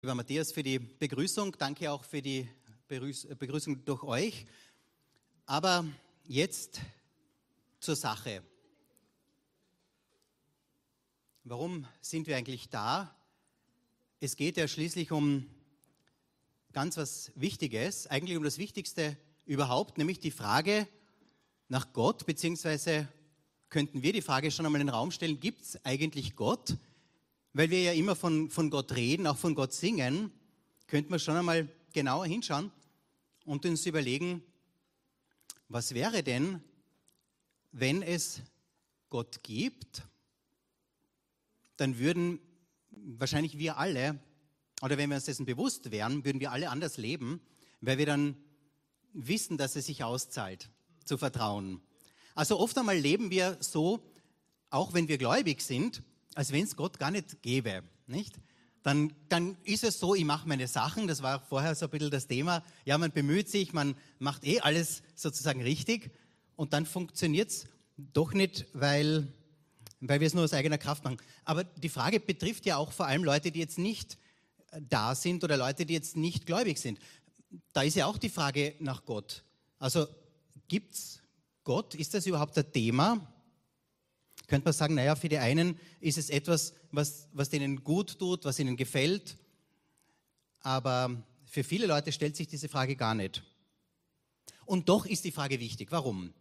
Lieber Matthias, für die Begrüßung. Danke auch für die Begrüßung durch euch. Aber jetzt zur Sache. Warum sind wir eigentlich da? Es geht ja schließlich um ganz was Wichtiges, eigentlich um das Wichtigste überhaupt, nämlich die Frage nach Gott, beziehungsweise könnten wir die Frage schon einmal in den Raum stellen, gibt es eigentlich Gott? Weil wir ja immer von Gott reden, auch von Gott singen, könnten wir schon einmal genauer hinschauen und uns überlegen, was wäre denn, wenn es Gott gibt, dann würden wahrscheinlich wir alle, oder wenn wir uns dessen bewusst wären, würden wir alle anders leben, weil wir dann wissen, dass es sich auszahlt, zu vertrauen. Also oft einmal leben wir so, auch wenn wir gläubig sind, als wenn es Gott gar nicht gäbe, nicht? Dann ist es so, ich mache meine Sachen, das war vorher so ein bisschen das Thema, ja, man bemüht sich, man macht alles sozusagen richtig und dann funktioniert es doch nicht, weil wir es nur aus eigener Kraft machen. Aber die Frage betrifft ja auch vor allem Leute, die jetzt nicht da sind oder Leute, die jetzt nicht gläubig sind. Da ist ja auch die Frage nach Gott. Also gibt's Gott? Ist das überhaupt ein Thema? Könnte man sagen, naja, für die einen ist es etwas, was denen gut tut, was ihnen gefällt. Aber für viele Leute stellt sich diese Frage gar nicht. Und doch ist die Frage wichtig. Warum?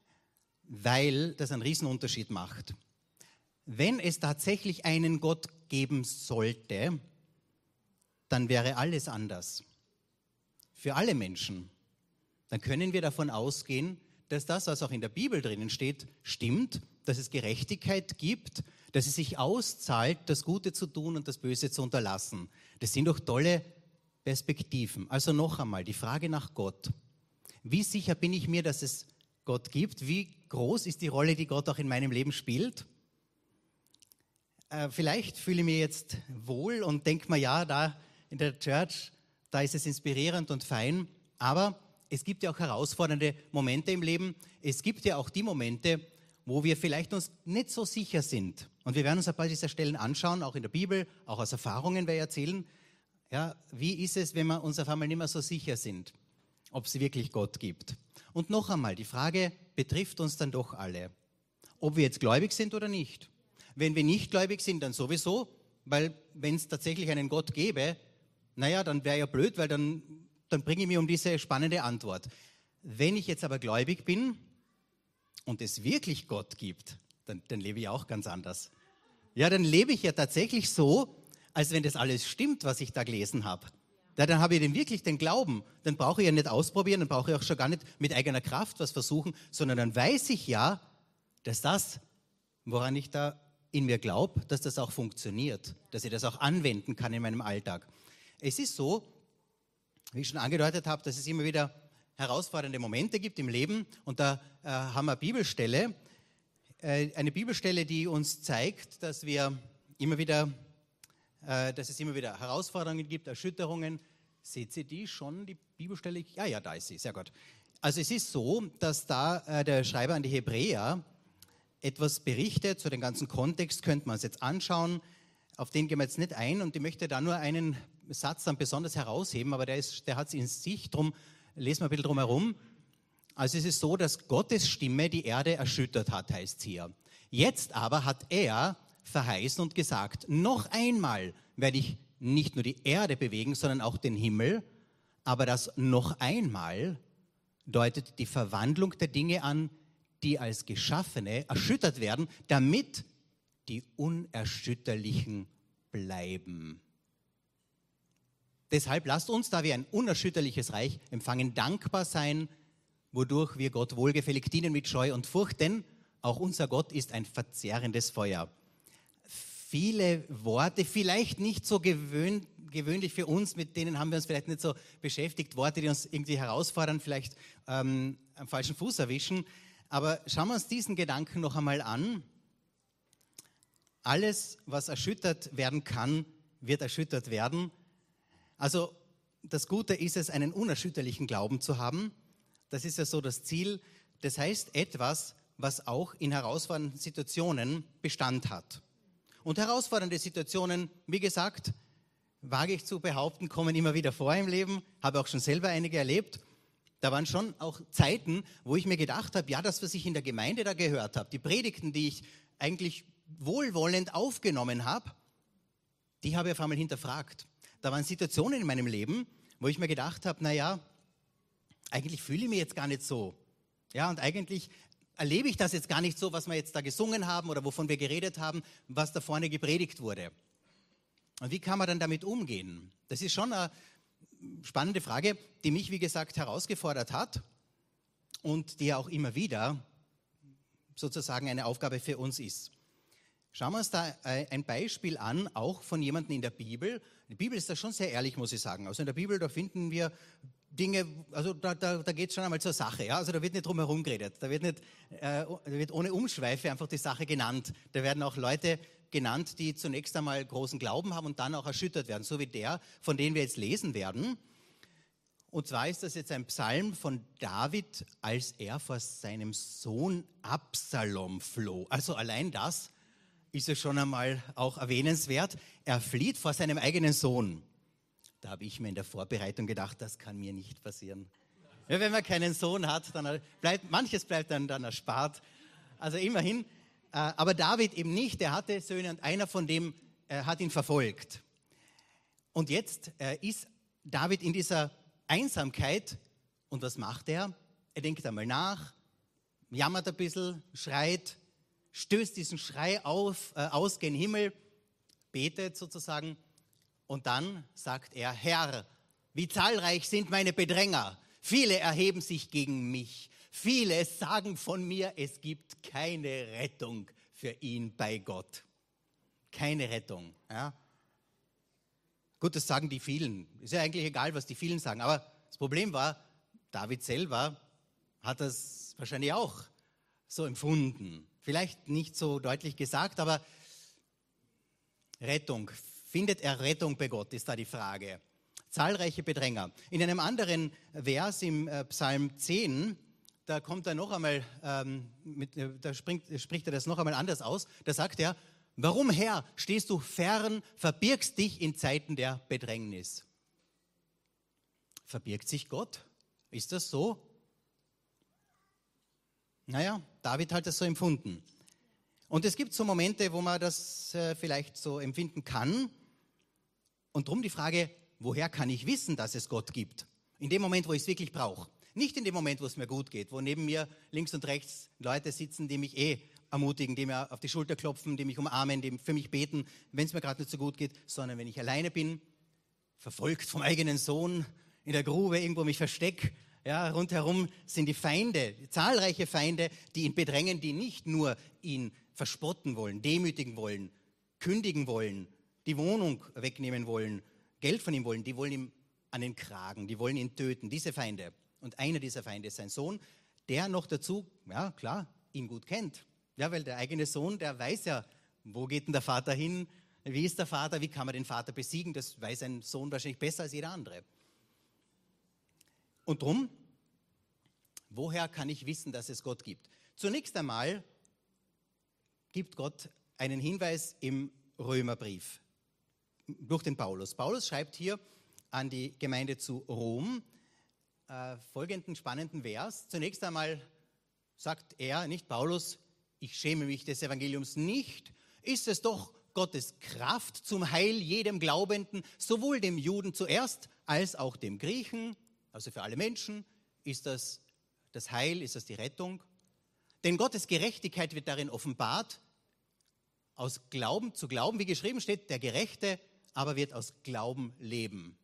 Weil das einen Riesenunterschied macht. Wenn es tatsächlich einen Gott geben sollte, dann wäre alles anders. Für alle Menschen. Dann können wir davon ausgehen, dass das, was auch in der Bibel drinnen steht, stimmt, dass es Gerechtigkeit gibt, dass es sich auszahlt, das Gute zu tun und das Böse zu unterlassen. Das sind doch tolle Perspektiven. Also noch einmal, die Frage nach Gott. Wie sicher bin ich mir, dass es Gott gibt? Wie groß ist die Rolle, die Gott auch in meinem Leben spielt? Vielleicht fühle ich mich jetzt wohl und denke mir, ja, da in der Church, da ist es inspirierend und fein, aber es gibt ja auch herausfordernde Momente im Leben. Es gibt ja auch die Momente, wo wir vielleicht uns nicht so sicher sind. Und wir werden uns ein paar dieser Stellen anschauen, auch in der Bibel, auch aus Erfahrungen wir erzählen. Ja, wie ist es, wenn wir uns auf einmal nicht mehr so sicher sind, ob es wirklich Gott gibt? Und noch einmal, die Frage betrifft uns dann doch alle. Ob wir jetzt gläubig sind oder nicht. Wenn wir nicht gläubig sind, dann sowieso, weil wenn es tatsächlich einen Gott gäbe, naja, dann wäre ja blöd, weil dann bringe ich mich um diese spannende Antwort. Wenn ich jetzt aber gläubig bin und es wirklich Gott gibt, dann lebe ich auch ganz anders. Ja, dann lebe ich ja tatsächlich so, als wenn das alles stimmt, was ich da gelesen habe. Ja, dann habe ich wirklich den Glauben. Dann brauche ich ja nicht ausprobieren, dann brauche ich auch schon gar nicht mit eigener Kraft was versuchen, sondern dann weiß ich ja, dass das, woran ich da in mir glaube, dass das auch funktioniert, dass ich das auch anwenden kann in meinem Alltag. Es ist so, wie ich schon angedeutet habe, dass es immer wieder herausfordernde Momente gibt im Leben und da haben wir eine Bibelstelle, die uns zeigt, dass es immer wieder Herausforderungen gibt, Erschütterungen. Seht ihr die schon, die Bibelstelle? Ja, da ist sie, sehr gut. Also es ist so, dass da der Schreiber an die Hebräer etwas berichtet, zu dem ganzen Kontext könnte man es jetzt anschauen, auf den gehen wir jetzt nicht ein und ich möchte da nur einen Satz dann besonders herausheben, aber der hat es in sich, drum lesen wir ein bisschen drum herum. Also es ist so, dass Gottes Stimme die Erde erschüttert hat, heißt es hier. Jetzt aber hat er verheißen und gesagt, noch einmal werde ich nicht nur die Erde bewegen, sondern auch den Himmel, aber das noch einmal deutet die Verwandlung der Dinge an, die als Geschaffene erschüttert werden, damit die Unerschütterlichen bleiben. Deshalb lasst uns, da wir ein unerschütterliches Reich empfangen, dankbar sein, wodurch wir Gott wohlgefällig dienen mit Scheu und Furcht, denn auch unser Gott ist ein verzehrendes Feuer. Viele Worte, vielleicht nicht so gewöhnlich für uns, mit denen haben wir uns vielleicht nicht so beschäftigt, Worte, die uns irgendwie herausfordern, vielleicht am falschen Fuß erwischen. Aber schauen wir uns diesen Gedanken noch einmal an. Alles, was erschüttert werden kann, wird erschüttert werden. Also das Gute ist es, einen unerschütterlichen Glauben zu haben. Das ist ja so das Ziel. Das heißt etwas, was auch in herausfordernden Situationen Bestand hat. Und herausfordernde Situationen, wie gesagt, wage ich zu behaupten, kommen immer wieder vor im Leben, habe auch schon selber einige erlebt. Da waren schon auch Zeiten, wo ich mir gedacht habe, ja, das, was ich in der Gemeinde da gehört habe, die Predigten, die ich eigentlich wohlwollend aufgenommen habe, die habe ich auf einmal hinterfragt. Da waren Situationen in meinem Leben, wo ich mir gedacht habe, naja, eigentlich fühle ich mich jetzt gar nicht so. Ja, und eigentlich erlebe ich das jetzt gar nicht so, was wir jetzt da gesungen haben oder wovon wir geredet haben, was da vorne gepredigt wurde. Und wie kann man dann damit umgehen? Das ist schon eine spannende Frage, die mich, wie gesagt, herausgefordert hat und die auch immer wieder sozusagen eine Aufgabe für uns ist. Schauen wir uns da ein Beispiel an, auch von jemandem in der Bibel. Die Bibel ist da schon sehr ehrlich, muss ich sagen. Also in der Bibel, da finden wir Dinge, also da geht es schon einmal zur Sache. Ja? Also da wird nicht drum herum geredet, da wird ohne Umschweife einfach die Sache genannt. Da werden auch Leute genannt, die zunächst einmal großen Glauben haben und dann auch erschüttert werden, so wie der, von dem wir jetzt lesen werden. Und zwar ist das jetzt ein Psalm von David, als er vor seinem Sohn Absalom floh. Also allein das ist ja schon einmal auch erwähnenswert. Er flieht vor seinem eigenen Sohn. Da habe ich mir in der Vorbereitung gedacht, das kann mir nicht passieren. Ja, wenn man keinen Sohn hat, dann manches bleibt dann erspart. Also immerhin. Aber David eben nicht, er hatte Söhne und einer von dem hat ihn verfolgt. Und jetzt ist David in dieser Einsamkeit und was macht er? Er denkt einmal nach, jammert ein bisschen, schreit, stößt diesen Schrei aus gen Himmel, betet sozusagen und dann sagt er, Herr, wie zahlreich sind meine Bedränger, viele erheben sich gegen mich. Viele sagen von mir, es gibt keine Rettung für ihn bei Gott. Keine Rettung. Ja? Gut, das sagen die vielen. Ist ja eigentlich egal, was die vielen sagen. Aber das Problem war, David selber hat das wahrscheinlich auch so empfunden. Vielleicht nicht so deutlich gesagt, aber Rettung. Findet er Rettung bei Gott, ist da die Frage. Zahlreiche Bedränger. In einem anderen Vers im Psalm 10, da kommt er noch einmal, spricht er das noch einmal anders aus. Da sagt er, warum, Herr, stehst du fern, verbirgst dich in Zeiten der Bedrängnis? Verbirgt sich Gott? Ist das so? Naja, David hat das so empfunden. Und es gibt so Momente, wo man das vielleicht so empfinden kann. Und darum die Frage, woher kann ich wissen, dass es Gott gibt? In dem Moment, wo ich es wirklich brauche. Nicht in dem Moment, wo es mir gut geht, wo neben mir links und rechts Leute sitzen, die mich ermutigen, die mir auf die Schulter klopfen, die mich umarmen, die für mich beten, wenn es mir gerade nicht so gut geht, sondern wenn ich alleine bin, verfolgt vom eigenen Sohn, in der Grube irgendwo mich verstecke. Ja, rundherum sind die Feinde, zahlreiche Feinde, die ihn bedrängen, die nicht nur ihn verspotten wollen, demütigen wollen, kündigen wollen, die Wohnung wegnehmen wollen, Geld von ihm wollen, die wollen ihm an den Kragen, die wollen ihn töten, diese Feinde. Und einer dieser Feinde ist sein Sohn, der noch dazu, ja klar, ihn gut kennt. Ja, weil der eigene Sohn, der weiß ja, wo geht denn der Vater hin, wie ist der Vater, wie kann man den Vater besiegen, das weiß ein Sohn wahrscheinlich besser als jeder andere. Und drum, woher kann ich wissen, dass es Gott gibt? Zunächst einmal gibt Gott einen Hinweis im Römerbrief durch den Paulus. Paulus schreibt hier an die Gemeinde zu Rom folgenden spannenden Vers. Zunächst einmal sagt er, nicht Paulus, ich schäme mich des Evangeliums nicht, ist es doch Gottes Kraft zum Heil jedem Glaubenden, sowohl dem Juden zuerst als auch dem Griechen, also für alle Menschen, ist das Heil, ist das die Rettung. Denn Gottes Gerechtigkeit wird darin offenbart, aus Glauben zu Glauben, wie geschrieben steht, der Gerechte aber wird aus Glauben leben.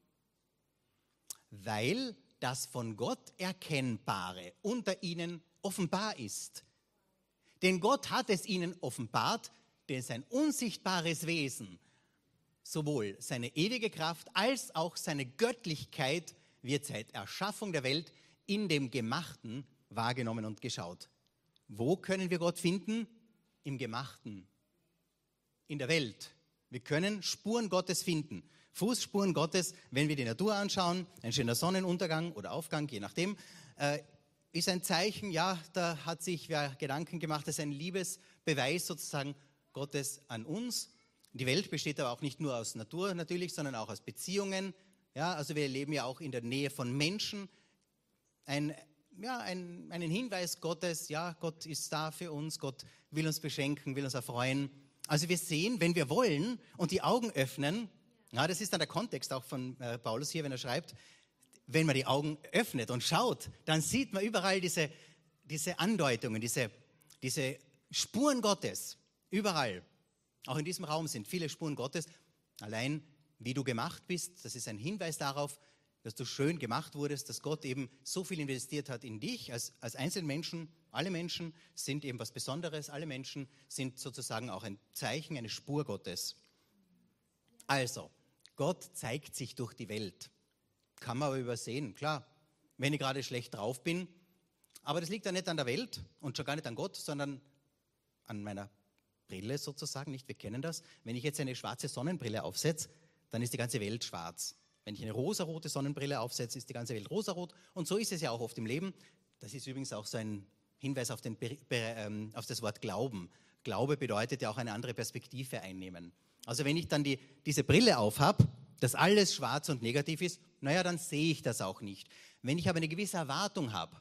Weil das von Gott Erkennbare unter ihnen offenbar ist. Denn Gott hat es ihnen offenbart, denn sein unsichtbares Wesen, sowohl seine ewige Kraft als auch seine Göttlichkeit wird seit Erschaffung der Welt in dem Gemachten wahrgenommen und geschaut. Wo können wir Gott finden? Im Gemachten, in der Welt. Wir können Spuren Gottes finden. Fußspuren Gottes, wenn wir die Natur anschauen, ein schöner Sonnenuntergang oder Aufgang, je nachdem, ist ein Zeichen, ja, da hat sich wer Gedanken gemacht, das ist ein Liebesbeweis sozusagen Gottes an uns. Die Welt besteht aber auch nicht nur aus Natur natürlich, sondern auch aus Beziehungen. Ja, also wir leben ja auch in der Nähe von Menschen. Einen Hinweis Gottes, ja, Gott ist da für uns, Gott will uns beschenken, will uns erfreuen. Also wir sehen, wenn wir wollen und die Augen öffnen, ja, das ist dann der Kontext auch von Paulus hier, wenn er schreibt, wenn man die Augen öffnet und schaut, dann sieht man überall diese Andeutungen, diese Spuren Gottes, überall. Auch in diesem Raum sind viele Spuren Gottes. Allein wie du gemacht bist, das ist ein Hinweis darauf, dass du schön gemacht wurdest, dass Gott eben so viel investiert hat in dich als Einzelmenschen. Alle Menschen sind eben was Besonderes. Alle Menschen sind sozusagen auch ein Zeichen, eine Spur Gottes. Also, Gott zeigt sich durch die Welt. Kann man aber übersehen, klar. Wenn ich gerade schlecht drauf bin, aber das liegt ja nicht an der Welt und schon gar nicht an Gott, sondern an meiner Brille sozusagen, nicht? Wir kennen das. Wenn ich jetzt eine schwarze Sonnenbrille aufsetze, dann ist die ganze Welt schwarz. Wenn ich eine rosarote Sonnenbrille aufsetze, ist die ganze Welt rosarot. Und so ist es ja auch oft im Leben. Das ist übrigens auch so ein Hinweis auf das Wort Glauben. Glaube bedeutet ja auch eine andere Perspektive einnehmen. Also wenn ich dann diese Brille aufhab, dass alles schwarz und negativ ist, naja, dann sehe ich das auch nicht. Wenn ich aber eine gewisse Erwartung habe,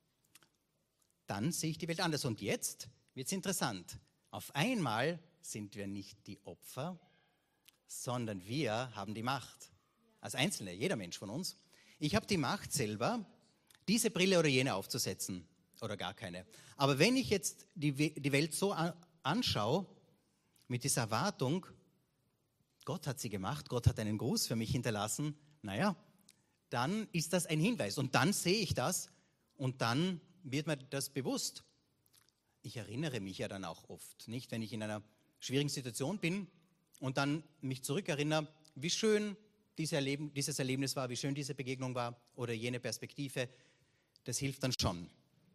dann sehe ich die Welt anders. Und jetzt wird es interessant. Auf einmal sind wir nicht die Opfer, sondern wir haben die Macht. Als Einzelne, jeder Mensch von uns. Ich habe die Macht selber, diese Brille oder jene aufzusetzen oder gar keine. Aber wenn ich jetzt die Welt so anschaue, mit dieser Erwartung, Gott hat sie gemacht, Gott hat einen Gruß für mich hinterlassen, naja, dann ist das ein Hinweis. Und dann sehe ich das und dann wird mir das bewusst. Ich erinnere mich ja dann auch oft, nicht? Wenn ich in einer schwierigen Situation bin und dann mich zurückerinnere, wie schön dieses Erlebnis war, wie schön diese Begegnung war oder jene Perspektive, das hilft dann schon.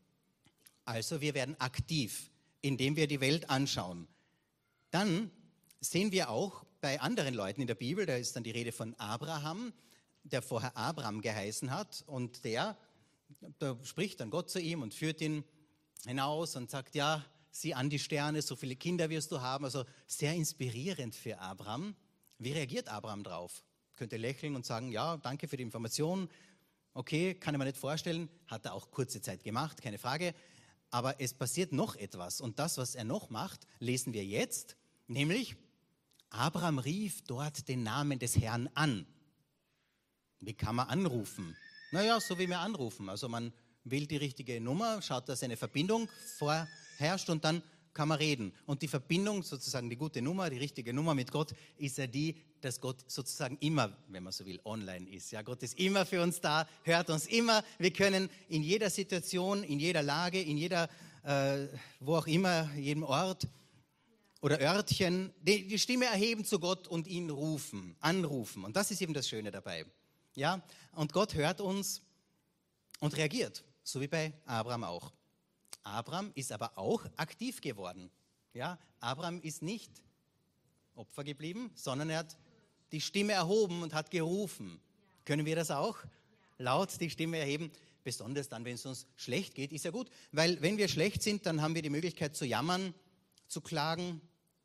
Also wir werden aktiv, indem wir die Welt anschauen. Dann sehen wir auch bei anderen Leuten in der Bibel, da ist dann die Rede von Abraham, der vorher Abram geheißen hat und da spricht dann Gott zu ihm und führt ihn hinaus und sagt, ja, sieh an die Sterne, so viele Kinder wirst du haben. Also sehr inspirierend für Abraham. Wie reagiert Abraham drauf? Könnte lächeln und sagen, ja, danke für die Information. Okay, kann ich mir nicht vorstellen. Hat er auch kurze Zeit gemacht, keine Frage. Aber es passiert noch etwas. Und das, was er noch macht, lesen wir jetzt. Nämlich, Abraham rief dort den Namen des Herrn an. Wie kann man anrufen? Naja, so wie wir anrufen. Also man wählt die richtige Nummer, schaut, dass eine Verbindung vorherrscht und dann kann man reden. Und die Verbindung, sozusagen die gute Nummer, die richtige Nummer mit Gott, ist ja die, dass Gott sozusagen immer, wenn man so will, online ist. Ja, Gott ist immer für uns da, hört uns immer. Wir können in jeder Situation, in jeder Lage, in jeder, wo auch immer, jedem Ort oder Örtchen, die Stimme erheben zu Gott und ihn rufen, anrufen. Und das ist eben das Schöne dabei. Ja, und Gott hört uns und reagiert, so wie bei Abraham auch. Abraham ist aber auch aktiv geworden. Ja, Abraham ist nicht Opfer geblieben, sondern er hat die Stimme erhoben und hat gerufen. Können wir das auch? Laut die Stimme erheben, besonders dann, wenn es uns schlecht geht, ist ja gut. Weil wenn wir schlecht sind, dann haben wir die Möglichkeit zu jammern, zu klagen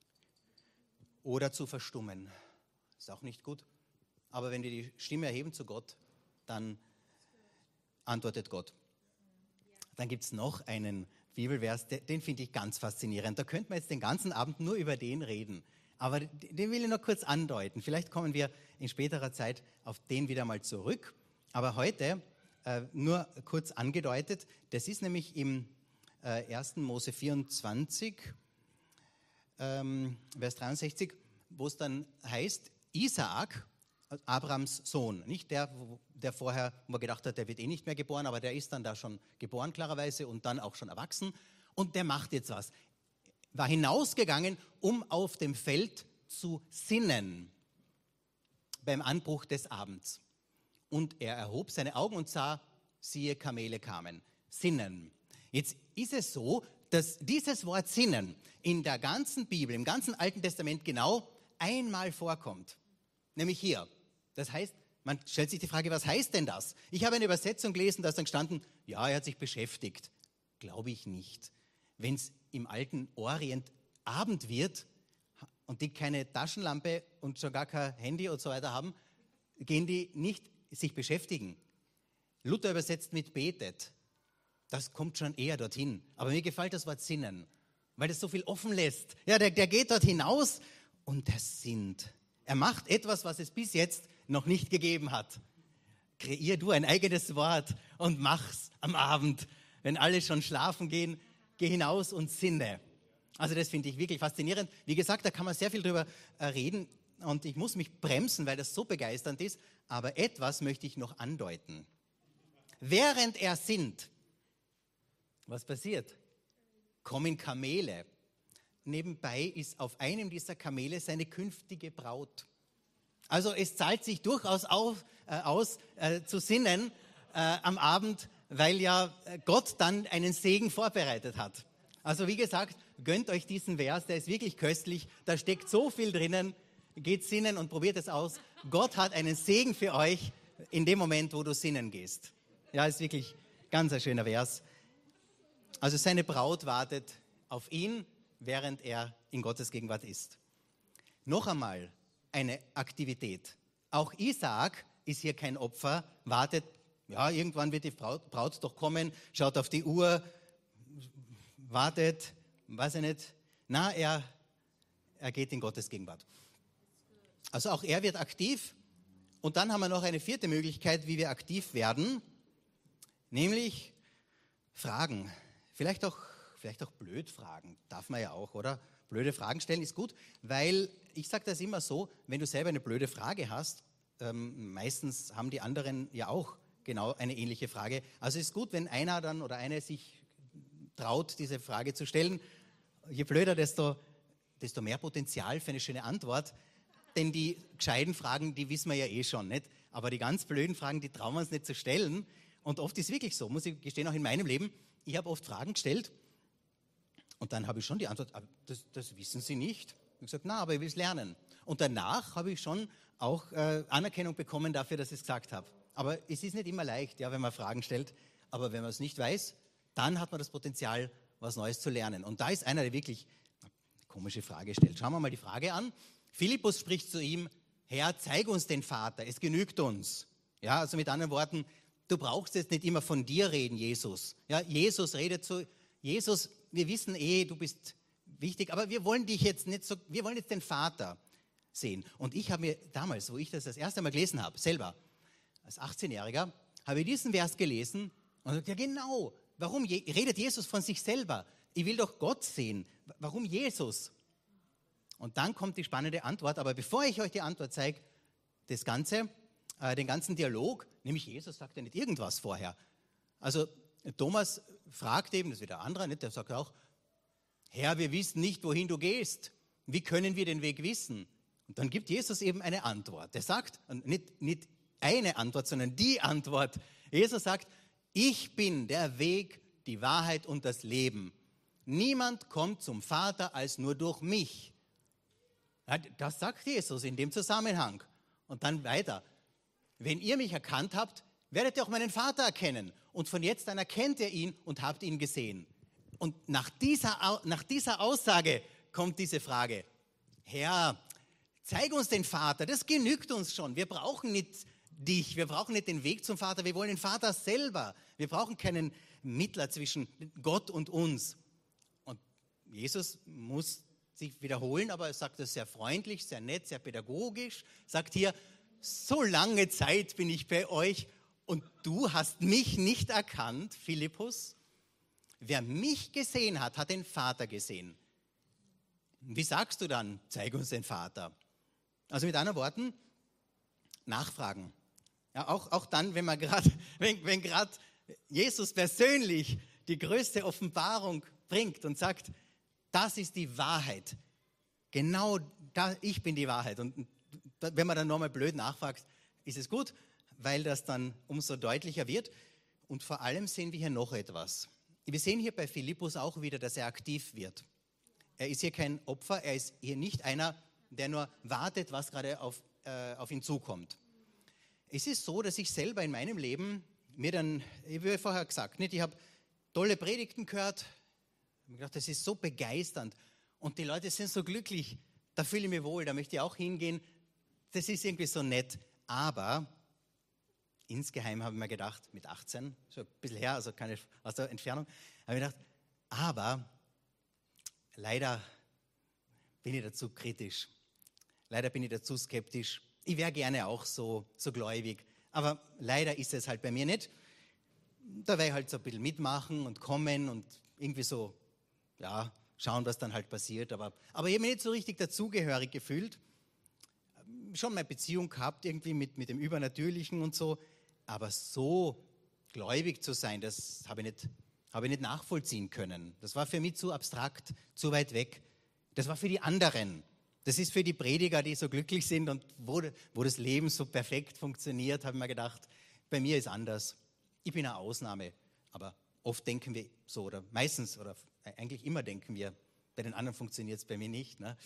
oder zu verstummen. Ist auch nicht gut. Aber wenn wir die Stimme erheben zu Gott, dann antwortet Gott. Dann gibt es noch einen Bibelvers, den finde ich ganz faszinierend. Da könnte man jetzt den ganzen Abend nur über den reden. Aber den will ich noch kurz andeuten. Vielleicht kommen wir in späterer Zeit auf den wieder mal zurück. Aber heute nur kurz angedeutet. Das ist nämlich im 1. Mose 24, Vers 63, wo es dann heißt, Isaak, Abrams Sohn, nicht der vorher, wo man gedacht hat, der wird eh nicht mehr geboren, aber der ist dann da schon geboren klarerweise und dann auch schon erwachsen und der macht jetzt was. War hinausgegangen, um auf dem Feld zu sinnen beim Anbruch des Abends. Und er erhob seine Augen und sah, siehe, Kamele kamen. Sinnen. Jetzt ist es so, dass dieses Wort Sinnen in der ganzen Bibel, im ganzen Alten Testament genau einmal vorkommt. Nämlich hier. Das heißt, man stellt sich die Frage, was heißt denn das? Ich habe eine Übersetzung gelesen, da ist dann gestanden, ja, er hat sich beschäftigt. Glaube ich nicht. Wenn es im alten Orient Abend wird, und die keine Taschenlampe und schon gar kein Handy und so weiter haben, gehen die nicht sich beschäftigen. Luther übersetzt mit betet. Das kommt schon eher dorthin. Aber mir gefällt das Wort sinnen, weil das so viel offen lässt. Ja, der geht dort hinaus und der sinnt. Er macht etwas, was es bis jetzt noch nicht gegeben hat. Kreier du ein eigenes Wort und mach's am Abend. Wenn alle schon schlafen gehen, geh hinaus und sinne. Also das finde ich wirklich faszinierend. Wie gesagt, da kann man sehr viel drüber reden und ich muss mich bremsen, weil das so begeisternd ist. Aber etwas möchte ich noch andeuten. Während er sinnt, was passiert? Kommen Kamele. Nebenbei ist auf einem dieser Kamele seine künftige Braut. Also es zahlt sich durchaus aus zu sinnen am Abend, weil ja Gott dann einen Segen vorbereitet hat. Also wie gesagt, gönnt euch diesen Vers, der ist wirklich köstlich, da steckt so viel drinnen, geht sinnen und probiert es aus. Gott hat einen Segen für euch in dem Moment, wo du sinnen gehst. Ja, ist wirklich ganz ein schöner Vers. Also seine Braut wartet auf ihn, während er in Gottes Gegenwart ist. Noch einmal eine Aktivität. Auch Isaak ist hier kein Opfer, wartet, ja, irgendwann wird die Braut doch kommen, schaut auf die Uhr, wartet, weiß ich nicht. Na, er geht in Gottes Gegenwart. Also auch er wird aktiv. Und dann haben wir noch eine vierte Möglichkeit, wie wir aktiv werden, nämlich Fragen. Vielleicht auch blöd fragen, darf man ja auch, oder? Blöde Fragen stellen ist gut, weil ich sage das immer so, wenn du selber eine blöde Frage hast, meistens haben die anderen ja auch genau eine ähnliche Frage. Also es ist gut, wenn einer dann oder eine sich traut, diese Frage zu stellen. Je blöder, desto mehr Potenzial für eine schöne Antwort. Denn die gescheiten Fragen, die wissen wir ja eh schon, nicht? Aber die ganz blöden Fragen, die trauen wir uns nicht zu stellen. Und oft ist es wirklich so, muss ich gestehen, auch in meinem Leben, ich habe oft Fragen gestellt und dann habe ich schon die Antwort, das wissen Sie nicht. Ich habe gesagt, na, aber ich will es lernen. Und danach habe ich schon auch Anerkennung bekommen dafür, dass ich es gesagt habe. Aber es ist nicht immer leicht, ja, wenn man Fragen stellt. Aber wenn man es nicht weiß, dann hat man das Potenzial, was Neues zu lernen. Und da ist einer, der wirklich eine komische Frage stellt. Schauen wir mal die Frage an. Philippus spricht zu ihm, Herr, zeig uns den Vater, es genügt uns. Ja, also mit anderen Worten, du brauchst jetzt nicht immer von dir reden, Jesus. Ja, Jesus redet zu Jesus, wir wissen du bist wichtig, aber wir wollen dich jetzt nicht so, wir wollen jetzt den Vater sehen. Und ich habe mir damals, wo ich das erste Mal gelesen habe, selber, als 18-Jähriger, habe ich diesen Vers gelesen und gesagt, ja genau, warum redet Jesus von sich selber? Ich will doch Gott sehen. Warum Jesus? Und dann kommt die spannende Antwort, aber bevor ich euch die Antwort zeige, den ganzen Dialog, nämlich Jesus sagt ja nicht irgendwas vorher. Also Thomas fragt eben, das ist wieder ein anderer, nicht? Der sagt auch, Herr, wir wissen nicht, wohin du gehst. Wie können wir den Weg wissen? Und dann gibt Jesus eben eine Antwort. Er sagt, nicht eine Antwort, sondern die Antwort. Jesus sagt, ich bin der Weg, die Wahrheit und das Leben. Niemand kommt zum Vater als nur durch mich. Ja, das sagt Jesus in dem Zusammenhang. Und dann weiter. Wenn ihr mich erkannt habt, werdet ihr auch meinen Vater erkennen. Und von jetzt an erkennt ihr ihn und habt ihn gesehen. Und nach dieser Aussage kommt diese Frage. Herr, zeig uns den Vater, das genügt uns schon. Wir brauchen nicht dich, wir brauchen nicht den Weg zum Vater, wir wollen den Vater selber. Wir brauchen keinen Mittler zwischen Gott und uns. Und Jesus muss sich wiederholen, aber er sagt das sehr freundlich, sehr nett, sehr pädagogisch. Sagt hier, so lange Zeit bin ich bei euch und du hast mich nicht erkannt, Philippus. Wer mich gesehen hat, hat den Vater gesehen. Wie sagst du dann, zeig uns den Vater? Also mit anderen Worten, nachfragen. Ja, auch dann, wenn gerade Jesus persönlich die größte Offenbarung bringt und sagt, das ist die Wahrheit. Genau, ich bin die Wahrheit. Und wenn man dann nochmal blöd nachfragt, ist es gut, weil das dann umso deutlicher wird. Und vor allem sehen wir hier noch etwas. Wir sehen hier bei Philippus auch wieder, dass er aktiv wird. Er ist hier kein Opfer, er ist hier nicht einer, der nur wartet, was gerade auf ihn zukommt. Es ist so, dass ich selber in meinem Leben ich habe vorher gesagt, ich habe tolle Predigten gehört, ich habe gedacht, das ist so begeisternd und die Leute sind so glücklich, da fühle ich mich wohl, da möchte ich auch hingehen. Das ist irgendwie so nett. Aber insgeheim habe ich mir gedacht, mit 18, schon ein bisschen her, also keine aus der Entfernung, habe ich gedacht, aber leider bin ich dazu kritisch. Leider bin ich dazu skeptisch. Ich wäre gerne auch so gläubig, aber leider ist es halt bei mir nicht. Da werde ich halt so ein bisschen mitmachen und kommen und irgendwie so, ja, schauen, was dann halt passiert. Aber ich habe mich nicht so richtig dazugehörig gefühlt. Schon meine Beziehung gehabt irgendwie mit dem Übernatürlichen und so, aber so gläubig zu sein, das habe ich nicht nachvollziehen können. Das war für mich zu abstrakt, zu weit weg. Das war für die anderen. Das ist für die Prediger, die so glücklich sind und wo das Leben so perfekt funktioniert, habe ich mir gedacht, bei mir ist anders. Ich bin eine Ausnahme, aber oft denken wir so oder meistens oder eigentlich immer denken wir, bei den anderen funktioniert es, bei mir nicht. Ne?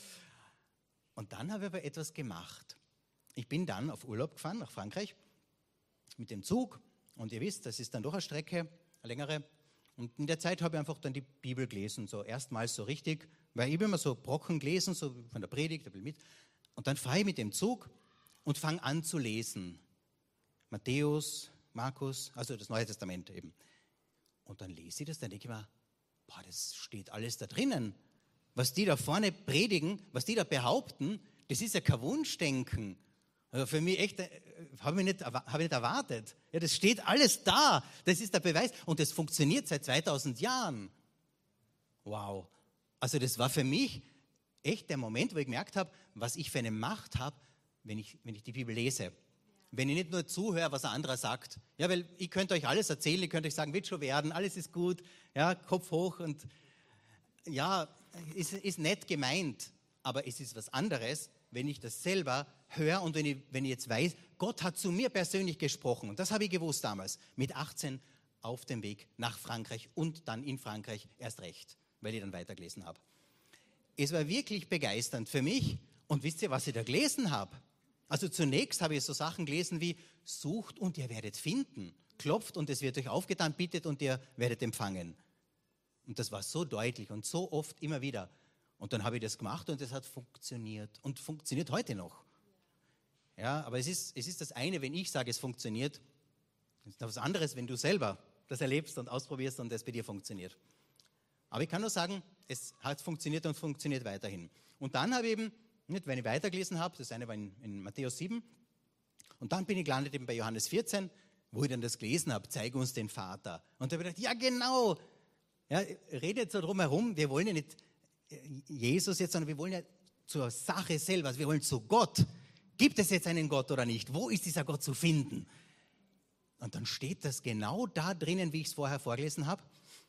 Und dann habe ich aber etwas gemacht. Ich bin dann auf Urlaub gefahren nach Frankreich mit dem Zug und ihr wisst, das ist dann doch eine Strecke, eine längere. Und in der Zeit habe ich einfach dann die Bibel gelesen, so erstmals so richtig, weil ich habe immer so Brocken gelesen, so von der Predigt, ein bisschen mit. Und dann fahre ich mit dem Zug und fange an zu lesen. Matthäus, Markus, also das Neue Testament eben. Und dann lese ich das, dann denke ich mir, boah, das steht alles da drinnen. Was die da vorne predigen, was die da behaupten, das ist ja kein Wunschdenken. Also für mich echt, habe ich nicht erwartet. Ja, das steht alles da. Das ist der Beweis. Und das funktioniert seit 2000 Jahren. Wow. Also das war für mich echt der Moment, wo ich gemerkt habe, was ich für eine Macht habe, wenn ich die Bibel lese. Wenn ich nicht nur zuhöre, was ein anderer sagt. Ja, weil ich könnte euch alles erzählen, ich könnte euch sagen, wird schon werden, alles ist gut, ja, Kopf hoch und ja, ist nett gemeint, aber es ist was anderes, wenn ich das selber höre und wenn ich jetzt weiß, Gott hat zu mir persönlich gesprochen. Und das habe ich gewusst damals, mit 18 auf dem Weg nach Frankreich und dann in Frankreich erst recht, weil ich dann weitergelesen habe. Es war wirklich begeisternd für mich. Und wisst ihr, was ich da gelesen habe? Also zunächst habe ich so Sachen gelesen wie, sucht und ihr werdet finden, klopft und es wird euch aufgetan, bittet und ihr werdet empfangen. Und das war so deutlich und so oft immer wieder. Und dann habe ich das gemacht und es hat funktioniert und funktioniert heute noch. Ja, aber es ist das eine, wenn ich sage, es funktioniert. Es ist was anderes, wenn du selber das erlebst und ausprobierst und es bei dir funktioniert. Aber ich kann nur sagen, es hat funktioniert und funktioniert weiterhin. Und dann habe ich eben, nicht, wenn ich weitergelesen habe, das eine war in Matthäus 7, und dann bin ich gelandet eben bei Johannes 14, wo ich dann das gelesen habe, zeige uns den Vater. Und da habe ich gedacht, ja genau, ja, redet so drumherum, wir wollen ja nicht Jesus jetzt, sondern wir wollen ja zur Sache selber, also wir wollen zu Gott. Gibt es jetzt einen Gott oder nicht? Wo ist dieser Gott zu finden? Und dann steht das genau da drinnen, wie ich es vorher vorgelesen habe.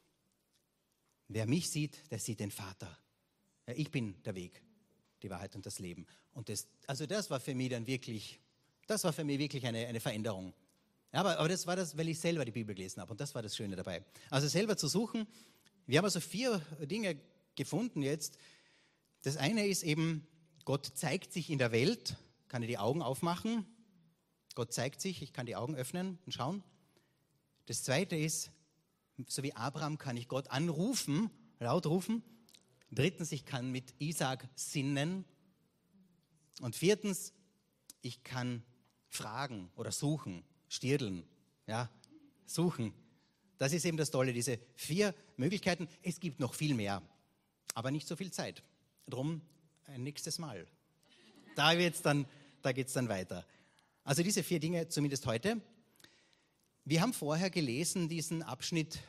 Wer mich sieht, der sieht den Vater. Ja, ich bin der Weg, die Wahrheit und das Leben. Und das war für mich dann wirklich, eine Veränderung. Ja, aber das war das, weil ich selber die Bibel gelesen habe. Und das war das Schöne dabei. Also selber zu suchen. Wir haben also 4 Dinge gefunden jetzt. Das eine ist eben, Gott zeigt sich in der Welt. Kann ich die Augen aufmachen? Gott zeigt sich, ich kann die Augen öffnen und schauen. Das zweite ist, so wie Abraham kann ich Gott anrufen, laut rufen. Drittens, ich kann mit Isaak sinnen. Und viertens, ich kann fragen oder suchen, stirdeln, ja, suchen. Das ist eben das Tolle, diese 4 Möglichkeiten. Es gibt noch viel mehr, aber nicht so viel Zeit. Drum ein nächstes Mal. Da geht es dann weiter. Also diese 4 Dinge, zumindest heute. Wir haben vorher gelesen diesen Abschnitt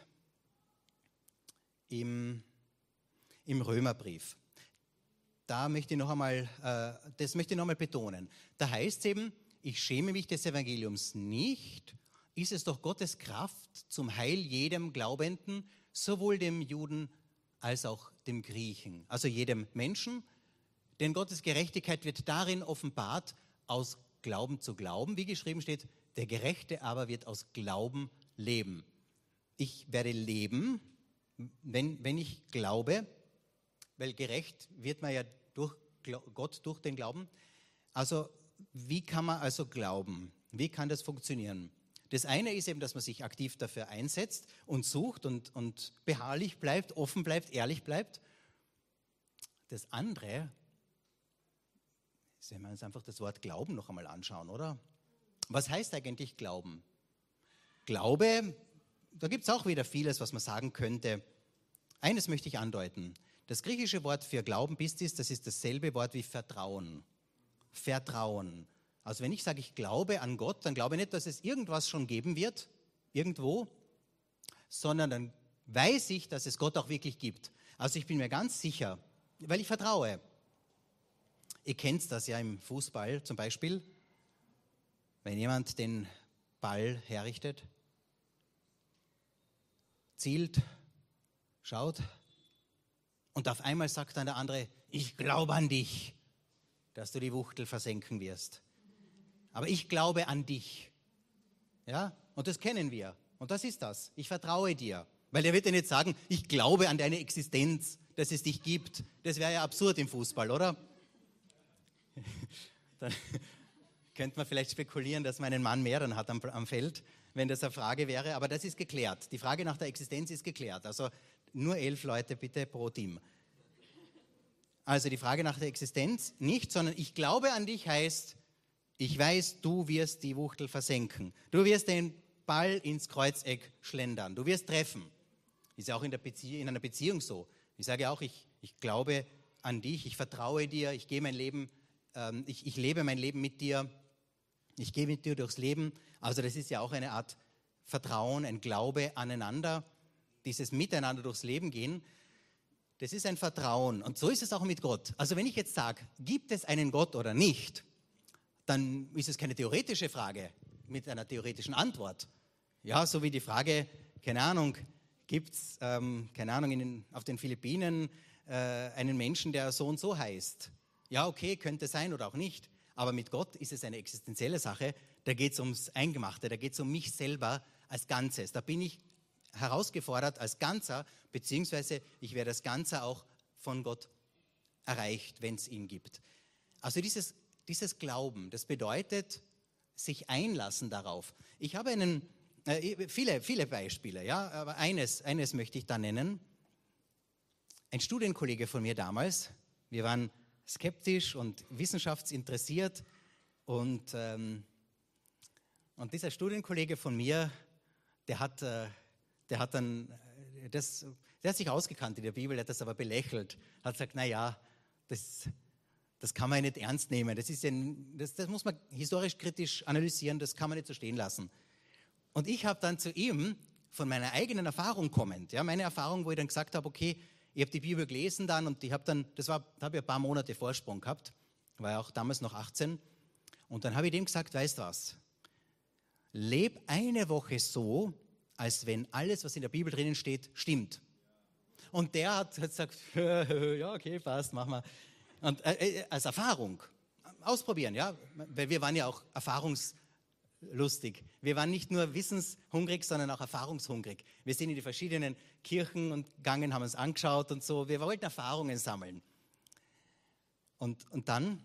im Römerbrief. Das möchte ich noch einmal betonen. Da heißt es eben, ich schäme mich des Evangeliums nicht, ist es doch Gottes Kraft zum Heil jedem Glaubenden, sowohl dem Juden als auch dem Griechen, also jedem Menschen. Denn Gottes Gerechtigkeit wird darin offenbart, aus Glauben zu Glauben, wie geschrieben steht, der Gerechte aber wird aus Glauben leben. Ich werde leben, wenn ich glaube, weil gerecht wird man ja durch Gott, durch den Glauben. Also wie kann man also glauben? Wie kann das funktionieren? Das eine ist eben, dass man sich aktiv dafür einsetzt und sucht und beharrlich bleibt, offen bleibt, ehrlich bleibt. Das andere, Wenn wir uns einfach das Wort Glauben noch einmal anschauen, oder? Was heißt eigentlich Glauben? Glaube, da gibt es auch wieder vieles, was man sagen könnte. Eines möchte ich andeuten. Das griechische Wort für Glauben, Pistis, das ist dasselbe Wort wie Vertrauen. Vertrauen. Also wenn ich sage, ich glaube an Gott, dann glaube ich nicht, dass es irgendwas schon geben wird, irgendwo, sondern dann weiß ich, dass es Gott auch wirklich gibt. Also ich bin mir ganz sicher, weil ich vertraue. Ihr kennt das ja im Fußball zum Beispiel, wenn jemand den Ball herrichtet, zielt, schaut und auf einmal sagt dann der andere, ich glaube an dich, dass du die Wuchtel versenken wirst. Aber ich glaube an dich. Ja? Und das kennen wir. Und das ist das. Ich vertraue dir. Weil der wird ja nicht sagen, ich glaube an deine Existenz, dass es dich gibt. Das wäre ja absurd im Fußball, oder? Dann könnte man vielleicht spekulieren, dass man einen Mann mehr dann hat am Feld, wenn das eine Frage wäre. Aber das ist geklärt. Die Frage nach der Existenz ist geklärt. Also nur 11 Leute bitte pro Team. Also die Frage nach der Existenz nicht, sondern ich glaube an dich heißt, ich weiß, du wirst die Wuchtel versenken. Du wirst den Ball ins Kreuzeck schlendern. Du wirst treffen. Ist ja auch in einer Beziehung so. Ich sage auch, ich glaube an dich, ich vertraue dir, ich lebe mein Leben mit dir, ich gehe mit dir durchs Leben. Also das ist ja auch eine Art Vertrauen, ein Glaube aneinander, dieses Miteinander durchs Leben gehen. Das ist ein Vertrauen. Und so ist es auch mit Gott. Also wenn ich jetzt sage, gibt es einen Gott oder nicht, dann ist es keine theoretische Frage mit einer theoretischen Antwort. Ja, so wie die Frage, keine Ahnung, gibt es, auf den Philippinen einen Menschen, der so und so heißt? Ja, okay, könnte sein oder auch nicht. Aber mit Gott ist es eine existenzielle Sache. Da geht es ums Eingemachte, da geht es um mich selber als Ganzes. Da bin ich herausgefordert als Ganzer, beziehungsweise ich werde als Ganzer auch von Gott erreicht, wenn es ihn gibt. Also dieses Glauben, das bedeutet, sich einlassen darauf. Ich habe viele Beispiele, ja, aber eines möchte ich da nennen. Ein Studienkollege von mir damals, wir waren skeptisch und wissenschaftsinteressiert und dieser Studienkollege von mir, der hat sich ausgekannt in der Bibel, der hat das aber belächelt, hat gesagt, naja, das kann man nicht ernst nehmen, das muss man historisch kritisch analysieren, das kann man nicht so stehen lassen. Und ich habe dann zu ihm von meiner eigenen Erfahrung kommend, ja, meine Erfahrung, wo ich dann gesagt habe, okay, ich habe die Bibel gelesen dann und da habe ich ein paar Monate Vorsprung gehabt, war ja auch damals noch 18 und dann habe ich dem gesagt, weißt du was, leb eine Woche so, als wenn alles, was in der Bibel drinnen steht, stimmt. Und der hat gesagt, ja, okay, passt, mach mal. Und als Erfahrung, ausprobieren, ja, weil wir waren ja auch erfahrungslustig. Wir waren nicht nur wissenshungrig, sondern auch erfahrungshungrig. Wir sind in die verschiedenen Kirchen und gegangen, haben uns angeschaut und so. Wir wollten Erfahrungen sammeln. Und dann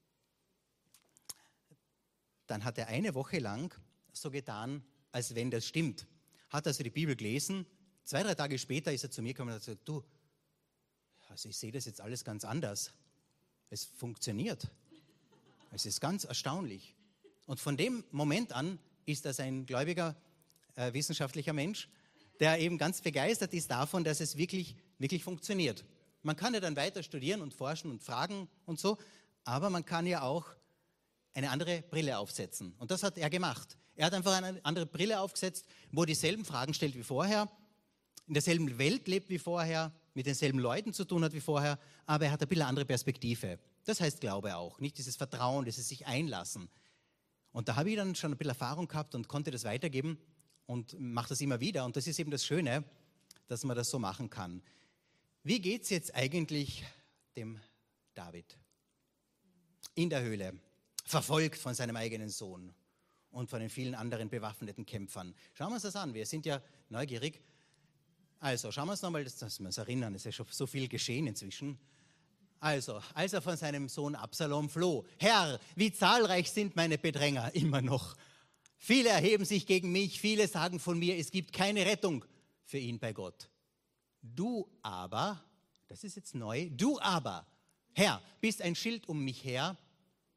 hat er eine Woche lang so getan, als wenn das stimmt. Hat also die Bibel gelesen. 2-3 Tage später ist er zu mir gekommen und hat gesagt, du, also ich sehe das jetzt alles ganz anders. Es funktioniert. Es ist ganz erstaunlich. Und von dem Moment an ist das ein gläubiger, wissenschaftlicher Mensch, der eben ganz begeistert ist davon, dass es wirklich, wirklich funktioniert. Man kann ja dann weiter studieren und forschen und fragen und so, aber man kann ja auch eine andere Brille aufsetzen. Und das hat er gemacht. Er hat einfach eine andere Brille aufgesetzt, wo er dieselben Fragen stellt wie vorher, in derselben Welt lebt wie vorher, mit denselben Leuten zu tun hat wie vorher, aber er hat ein bisschen andere Perspektive. Das heißt Glaube auch, nicht dieses Vertrauen, dieses sich einlassen. Und da habe ich dann schon ein bisschen Erfahrung gehabt und konnte das weitergeben und mache das immer wieder. Und das ist eben das Schöne, dass man das so machen kann. Wie geht es jetzt eigentlich dem David? In der Höhle, verfolgt von seinem eigenen Sohn und von den vielen anderen bewaffneten Kämpfern. Schauen wir uns das an, wir sind ja neugierig. Also, schauen wir uns nochmal, dass wir uns erinnern, es ist ja schon so viel geschehen inzwischen. Also, als er von seinem Sohn Absalom floh, Herr, wie zahlreich sind meine Bedränger immer noch. Viele erheben sich gegen mich, viele sagen von mir, es gibt keine Rettung für ihn bei Gott. Du aber, das ist jetzt neu, du aber, Herr, bist ein Schild um mich her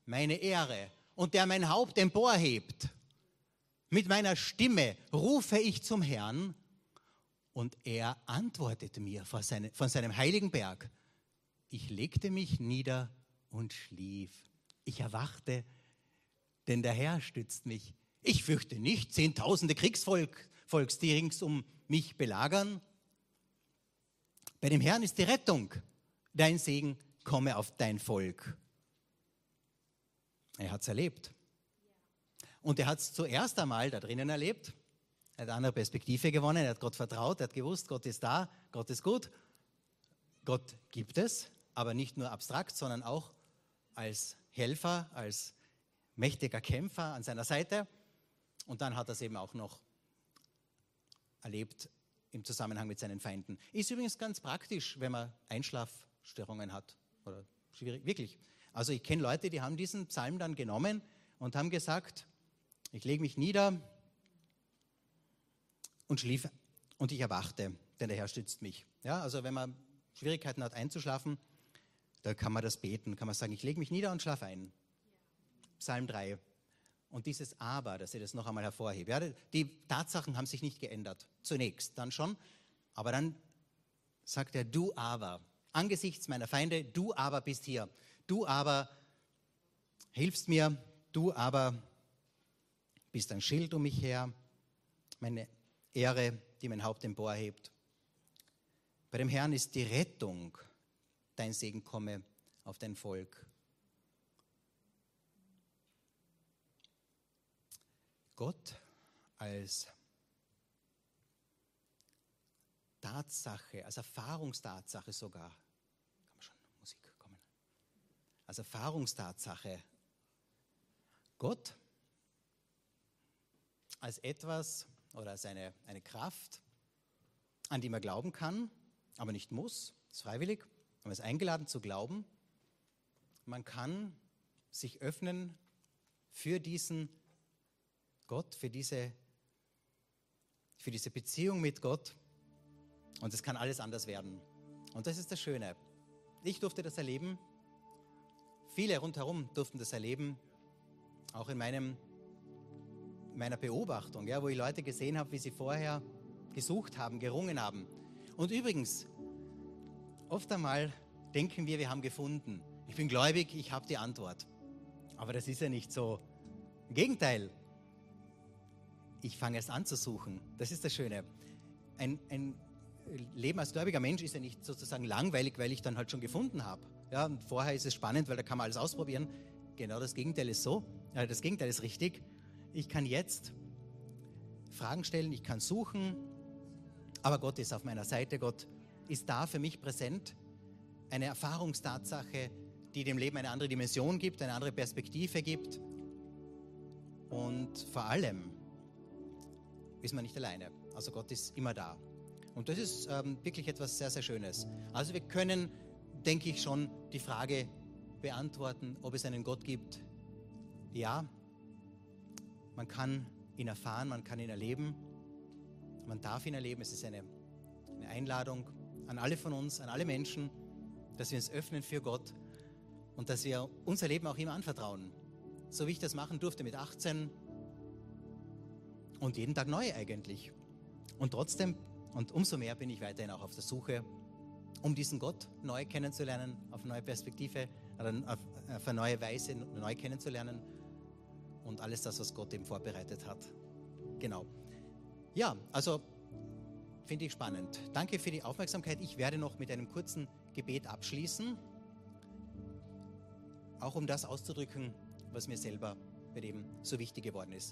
meine Ehre und der mein Haupt emporhebt. Mit meiner Stimme rufe ich zum Herrn und er antwortete mir von seinem heiligen Berg. Ich legte mich nieder und schlief. Ich erwachte, denn der Herr stützt mich. Ich fürchte nicht 10.000 Kriegsvolks, die rings um mich belagern. Bei dem Herrn ist die Rettung. Dein Segen komme auf dein Volk. Er hat es erlebt. Und er hat es zuerst einmal da drinnen erlebt. Er hat eine andere Perspektive gewonnen. Er hat Gott vertraut. Er hat gewusst, Gott ist da, Gott ist gut. Gott gibt es, aber nicht nur abstrakt, sondern auch als Helfer, als mächtiger Kämpfer an seiner Seite. Und dann hat er es eben auch noch erlebt im Zusammenhang mit seinen Feinden. Ist übrigens ganz praktisch, wenn man Einschlafstörungen hat. Oder schwierig, wirklich. Also ich kenne Leute, die haben diesen Psalm dann genommen und haben gesagt, ich lege mich nieder und schlief und ich erwachte, denn der Herr stützt mich. Ja, also wenn man Schwierigkeiten hat einzuschlafen, da kann man das beten, kann man sagen, ich lege mich nieder und schlafe ein. Psalm 3. Und dieses Aber, dass ich das noch einmal hervorhebe. Ja, die Tatsachen haben sich nicht geändert. Zunächst, dann schon. Aber dann sagt er, du aber, angesichts meiner Feinde, du aber bist hier. Du aber hilfst mir, du aber bist ein Schild um mich her, meine Ehre, die mein Haupt emporhebt. Bei dem Herrn ist die Rettung, dein Segen komme auf dein Volk. Gott als Tatsache, als Erfahrungstatsache sogar, kann schon Musik kommen, als Erfahrungstatsache, Gott als etwas oder als eine Kraft, an die man glauben kann, aber nicht muss, ist freiwillig, man ist eingeladen zu glauben, man kann sich öffnen für diesen Gott, für diese Beziehung mit Gott und es kann alles anders werden. Und das ist das Schöne. Ich durfte das erleben, viele rundherum durften das erleben, auch in meiner Beobachtung, ja, wo ich Leute gesehen habe, wie sie vorher gesucht haben, gerungen haben. Und übrigens, oft einmal denken wir haben gefunden. Ich bin gläubig, ich habe die Antwort. Aber das ist ja nicht so. Im Gegenteil. Ich fange erst an zu suchen. Das ist das Schöne. Ein Leben als gläubiger Mensch ist ja nicht sozusagen langweilig, weil ich dann halt schon gefunden habe. Ja, und vorher ist es spannend, weil da kann man alles ausprobieren. Genau das Gegenteil ist so. Das Gegenteil ist richtig. Ich kann jetzt Fragen stellen, ich kann suchen, aber Gott ist auf meiner Seite. Gott ist da für mich präsent. Eine Erfahrungstatsache, die dem Leben eine andere Dimension gibt, eine andere Perspektive gibt. Und vor allem ist man nicht alleine. Also Gott ist immer da. Und das ist wirklich etwas sehr, sehr Schönes. Also wir können, denke ich, schon die Frage beantworten, ob es einen Gott gibt. Ja, man kann ihn erfahren, man kann ihn erleben. Man darf ihn erleben. Es ist eine Einladung an alle von uns, an alle Menschen, dass wir uns öffnen für Gott und dass wir unser Leben auch ihm anvertrauen. So wie ich das machen durfte mit 18 und jeden Tag neu eigentlich. Und trotzdem und umso mehr bin ich weiterhin auch auf der Suche, um diesen Gott neu kennenzulernen, auf eine neue Perspektive, auf eine neue Weise neu kennenzulernen und alles das, was Gott eben vorbereitet hat. Genau. Ja, also finde ich spannend. Danke für die Aufmerksamkeit. Ich werde noch mit einem kurzen Gebet abschließen, auch um das auszudrücken, was mir selber bei dem so wichtig geworden ist.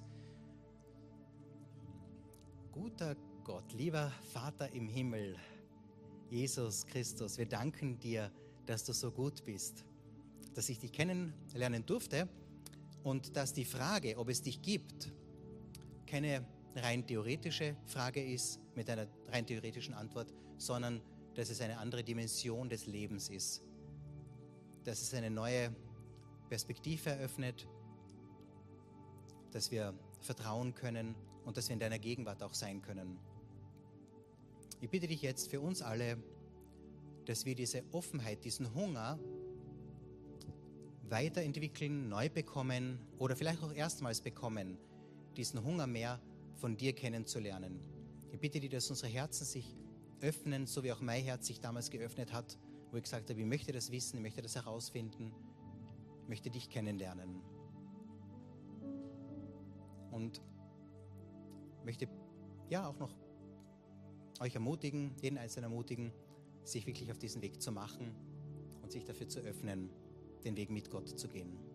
Guter Gott, lieber Vater im Himmel, Jesus Christus, wir danken dir, dass du so gut bist, dass ich dich kennenlernen durfte und dass die Frage, ob es dich gibt, keine rein theoretische Frage ist mit einer rein theoretischen Antwort, sondern dass es eine andere Dimension des Lebens ist, dass es eine neue Perspektive eröffnet, dass wir vertrauen können und dass wir in deiner Gegenwart auch sein können. Ich bitte dich jetzt für uns alle, dass wir diese Offenheit, diesen Hunger weiterentwickeln, neu bekommen oder vielleicht auch erstmals bekommen, diesen Hunger mehr von dir kennenzulernen. Ich bitte dich, dass unsere Herzen sich öffnen, so wie auch mein Herz sich damals geöffnet hat, wo ich gesagt habe, ich möchte das wissen, ich möchte das herausfinden, ich möchte dich kennenlernen. Und möchte ja auch noch euch ermutigen, jeden Einzelnen ermutigen, sich wirklich auf diesen Weg zu machen und sich dafür zu öffnen, den Weg mit Gott zu gehen.